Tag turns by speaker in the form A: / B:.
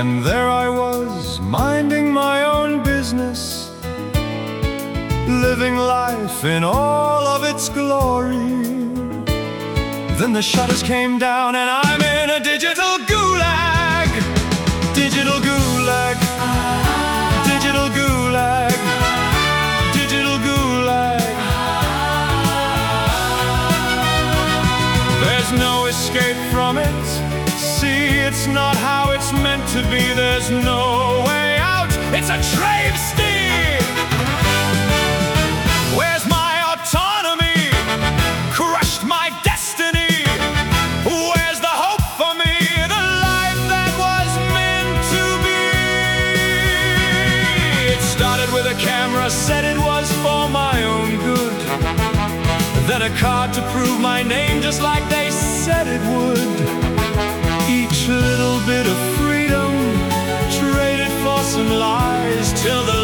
A: And there I was, minding my own business, living life in all of its glory. Then the shutters came down and I'm in a digital gulag. Digital gulag. Digital gulag. Digital gulag. There's no escape from it. See, it's not how it's meant to be. There's no way out. It's a travesty. Where's my autonomy? Crushed my destiny. Where's the hope for me? The life that was meant to be. It started with a camera, said it was for my own good. Then a card to prove my name, just like they said it would. Each little bit of freedom traded for some lies, till the